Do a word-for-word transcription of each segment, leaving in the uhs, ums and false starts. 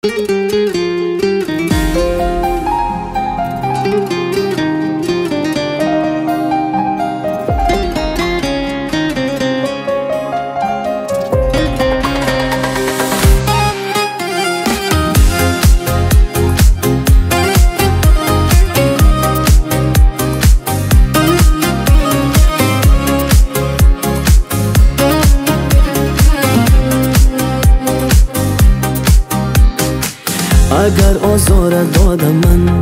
اگر آزارت دادم من،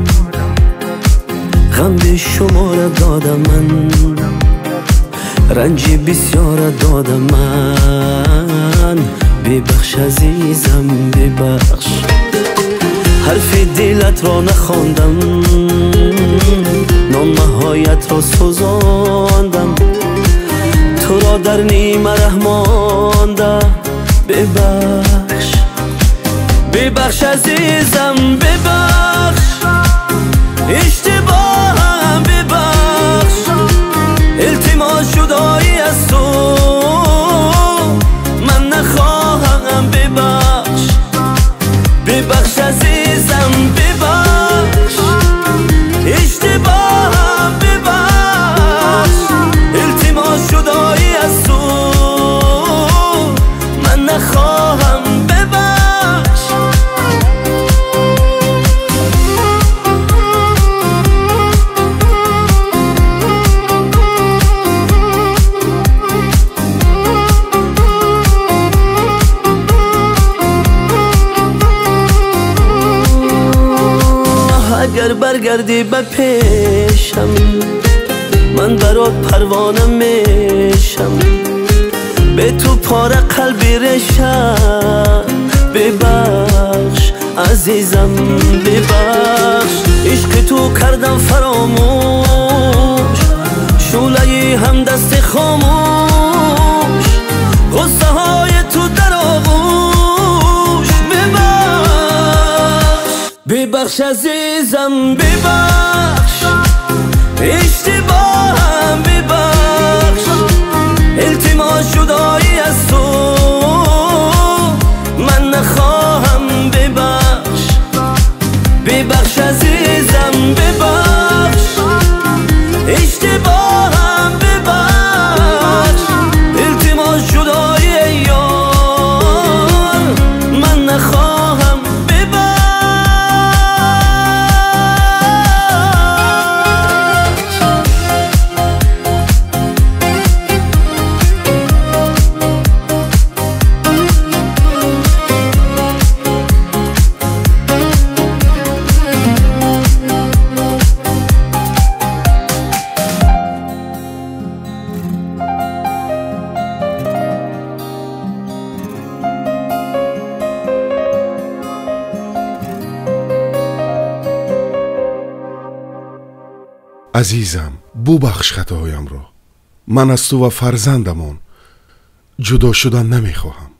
غم به شمارت دادم من، رنجی بسیارت دادم من، ببخش عزیزم ببخش. حرف دلت را نخواندم، نامهایت را سوزاندم، تو را در نیمه ره ماندم. ببخش ببخش عزیزم ببخش، اشتباهم ببخش، التماس جدایی از تو من نخواهم. ببخش ببخش عزیزم ببخش، اشتباهم ببخش، التماس جدایی از تو من نخواهم. اگر برگردی به پیشم، من برات پروانه میشم، به تو پاره قلبی ریشم. ببخش عزیزم ببخش، عشق تو کردم فراموش، شعله هم دست خاموش، غصه های تو در آغوش. ببخش عزیزم ببخش، اشتباهم ببخش، التماس جدایی از تو من نخواهم. ببخش ببخش عزیزم ببخش، اشتباهم ببخش، التماس جدایی یار من نخواهم. عزیزم ببخش خطاهایم را، من از تو و فرزندمان جدا شدن نمیخواهم.